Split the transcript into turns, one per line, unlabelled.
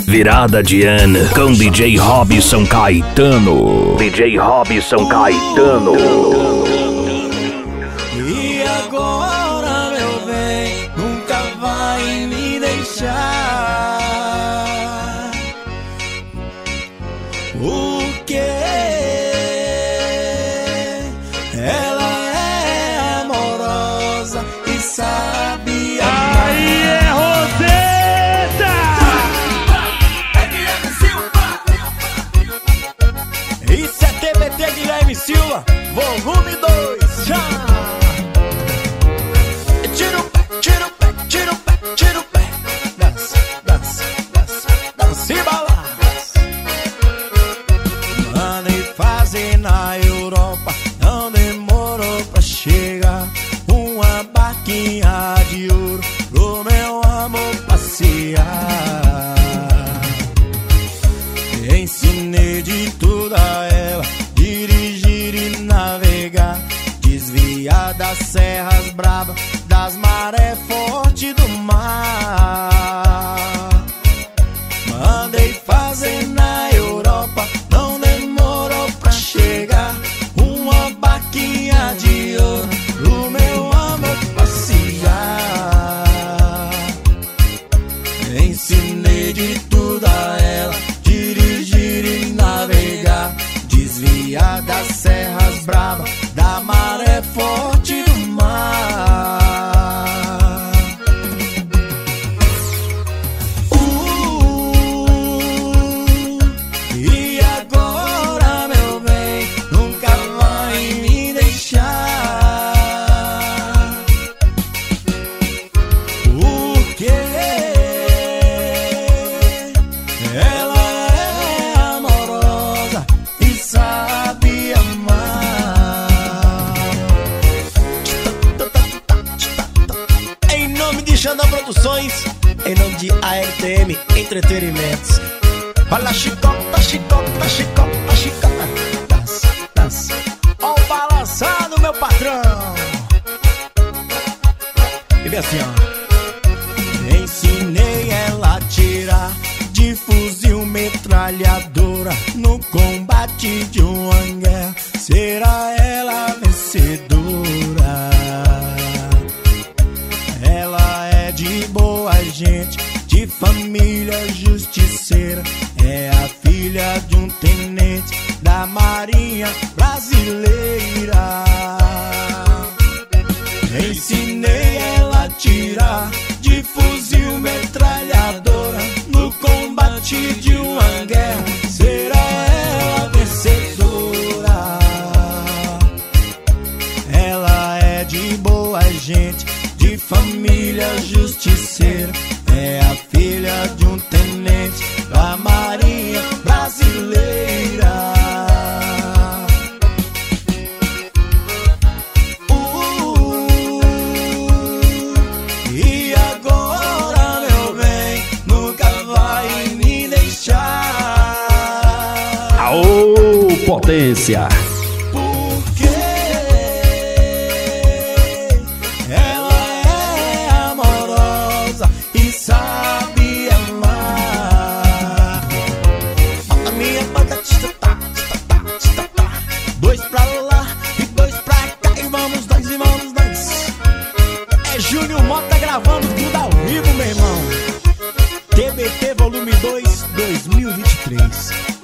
Virada de ano com DJ Robson Caetano. DJ Robson Caetano.
E agora, meu bem, nunca vai me deixar. O que? Ela é amorosa e sabe amar.
Aí é Roseta!
Isso é TBT Guilherme Silva, volume 2. Já! Tira o pé, tira o pé, tira o pé, tira o pé. Dança, dança, dança, dança e balança. Mandei fazer na Europa, não demorou pra chegar. Uma barquinha de ouro pro meu amor passear. Ensinei de tudo a ela, dirigir e navegar, desviar das serras bravas, das marés fortes do mar. Mandei fazer na Europa, não demorou pra chegar. Uma barquinha de ouro pro meu amor passear. Ensinei de tudo a ela, dirigir e navegar, desviar das serras bravas, da maré forte do mar. E agora, meu bem, nunca vai me deixar. Porque ela é amorosa e sabe amar. Em nome de Xandão Produções, em nome de ARTM Entretenimentos. Fala chicota, chicota, chicota, chicota. Dança, dança. Ó o balançado, meu patrão. E vem assim, ó. Ensinei ela a tirar de fuzil metralhadora no combate de uma guerra. Será ela a vencedora? Ela é de boa gente, de família justiceira. É a filha de um tenente da Marinha Brasileira. Ensinei ela a tirar de fuzil metralhadora no combate de uma guerra. Será ela a vencedora? Ela é de boa gente, de família justiceira. É a filha de um tenente da Marinha Brasileira. E agora, meu bem, nunca vai me deixar.
Aô, potência!
Porque ela é amorosa e sabe amar. Bota minha banda, tita-tá, tita-tá, tita-tá. Dois pra lá e dois pra cá. E vamos nós, e vamos nós. É Júnior Mota gravando tudo ao vivo, meu irmão. TBT volume 2, 2023.